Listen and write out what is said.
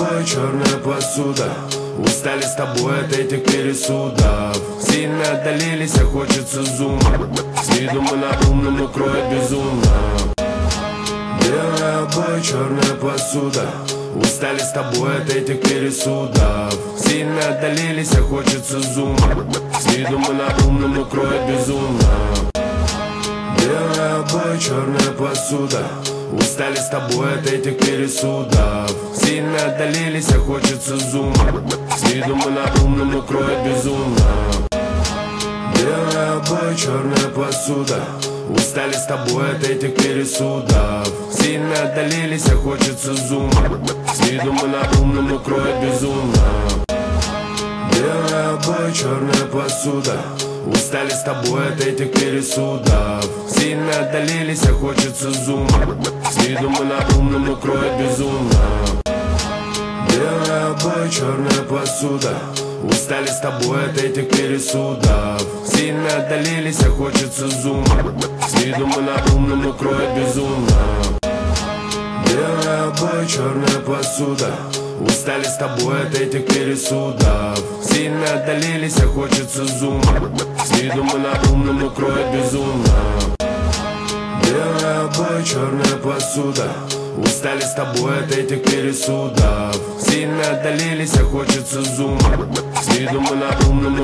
обои, черная посуда. Устали с тобой от этих пересудов. Сильно отдалились, а хочется зума. С виду мы на умном, но кроет безумно. Белые обои, черная посуда. Устали с тобой от этих пересудов. Сильно отдалились, а хочется зума. С виду мы на умном, но кроет безумно. Белые обои, черная посуда. Устали с тобой от этих пересудов. Сильно отдалились, а хочется зума. С виду мы на умном, но кроет безумно. Белые обои, черная посуда. Устали с тобой от этих пересудов. Сильно отдалились, а хочется зума. С виду мы на умном, но кроет безумно. Белые обои, черная посуда. Устали с тобой от этих пересудов. Сильно отдалились, а хочется зума. С виду мы на умном, но кроет безумно. Белые обои, черная посуда. Устали с тобой от этих пересудов. Сильно отдалились, а хочется зума. С виду мы на умном, но кроет безумно. Белые обои, черная посуда. Устали с тобой от этих пересудов. Сильно отдалились, а хочется зума. С виду мы на умном, но кроет безумно. Белые обои, черная посуда. Устали с тобой от этих пересудов. Сильно отдалились, а хочется зума. С виду мы на умном, но